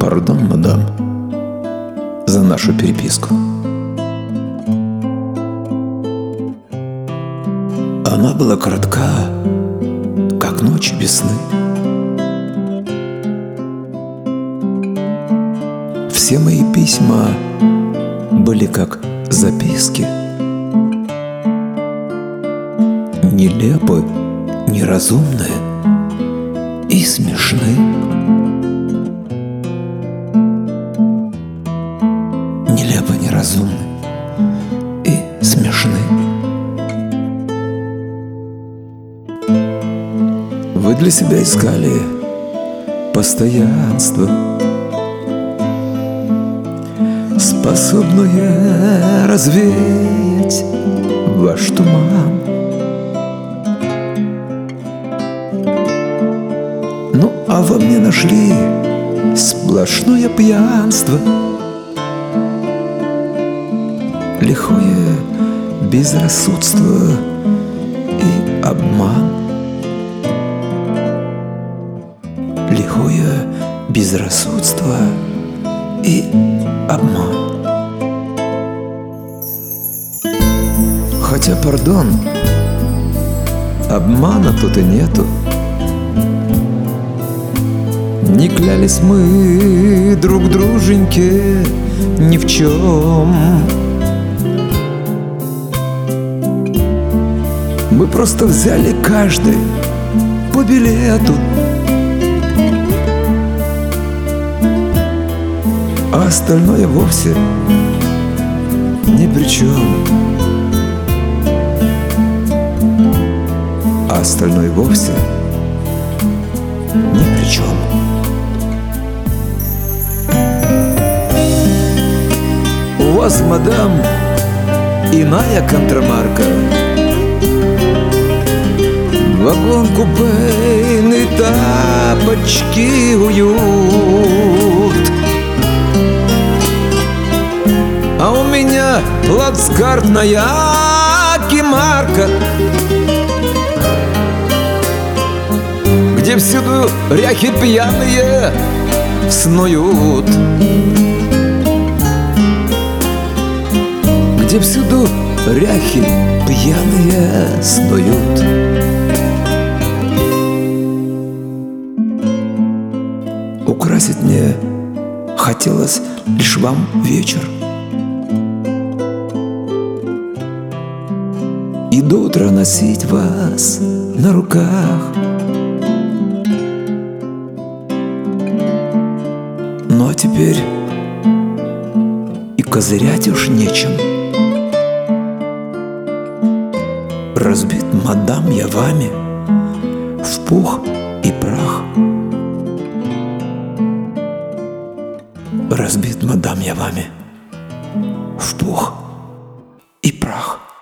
Пардон, мадам, за нашу переписку. Она была коротка, как ночи без сны. Все мои письма были как записки, нелепы, неразумные и смешны. Нелепо, неразумны и смешны. Вы для себя искали постоянство, способное развеять ваш туман. Ну, а во мне нашли сплошное пьянство, лихое безрассудство и обман. Лихое безрассудство и обман. Хотя, пардон, обмана тут и нету. Не клялись мы друг друженьке ни в чем. Мы просто взяли каждый по билету, а остальное вовсе ни при чем. А остальное вовсе ни при чем. У вас, мадам, иная контрамарка. Вагон-купейный, тапочки, уют. А у меня плацкартная кимарка, где всюду ряхи пьяные снуют, где всюду ряхи пьяные снуют. Украсить мне хотелось лишь вам вечер, и до утра носить вас на руках. Ну а теперь и козырять уж нечем. Разбит, мадам, я вами в пух и прах. Разбит, мадам, я вами в пух и прах.